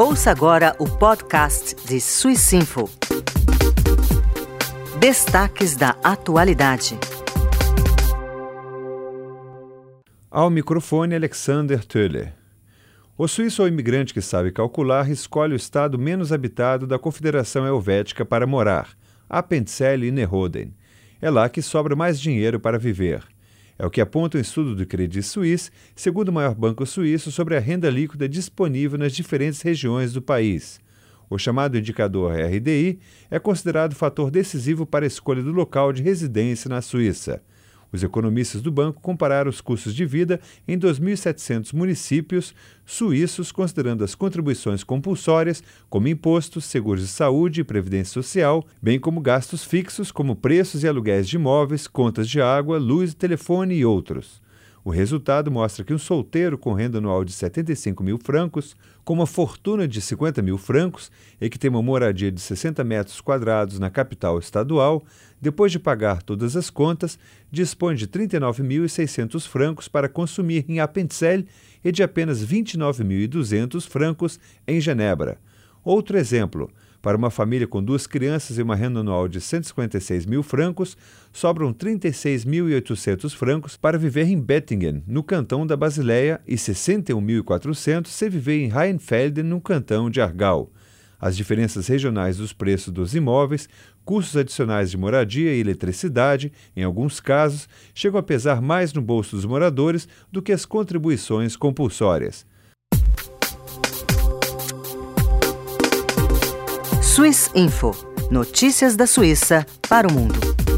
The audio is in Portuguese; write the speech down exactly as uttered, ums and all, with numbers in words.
Ouça agora o podcast de Swissinfo. Destaques da atualidade. Ao microfone, Alexander Töller. O suíço ou imigrante que sabe calcular escolhe o estado menos habitado da Confederação Helvética para morar, Appenzell Innerrhoden. É lá que sobra mais dinheiro para viver. É o que aponta um estudo do Credit Suisse, segundo o maior banco suíço, sobre a renda líquida disponível nas diferentes regiões do país. O chamado indicador R D I é considerado fator decisivo para a escolha do local de residência na Suíça. Os economistas do banco compararam os custos de vida em dois mil e setecentos municípios suíços, considerando as contribuições compulsórias, como impostos, seguros de saúde e previdência social, bem como gastos fixos, como preços e aluguéis de imóveis, contas de água, luz, telefone e outros. O resultado mostra que um solteiro com renda anual de setenta e cinco mil francos, com uma fortuna de cinquenta mil francos e que tem uma moradia de sessenta metros quadrados na capital estadual, depois de pagar todas as contas, dispõe de trinta e nove mil e seiscentos francos para consumir em Appenzell e de apenas vinte e nove mil e duzentos francos em Genebra. Outro exemplo. Para uma família com duas crianças e uma renda anual de cento e cinquenta e seis mil francos, sobram trinta e seis mil e oitocentos francos para viver em Bettingen, no cantão da Basileia, e sessenta e um mil e quatrocentos se viver em Rheinfelden, no cantão de Aargau. As diferenças regionais dos preços dos imóveis, custos adicionais de moradia e eletricidade, em alguns casos, chegam a pesar mais no bolso dos moradores do que as contribuições compulsórias. Swissinfo. Notícias da Suíça para o mundo.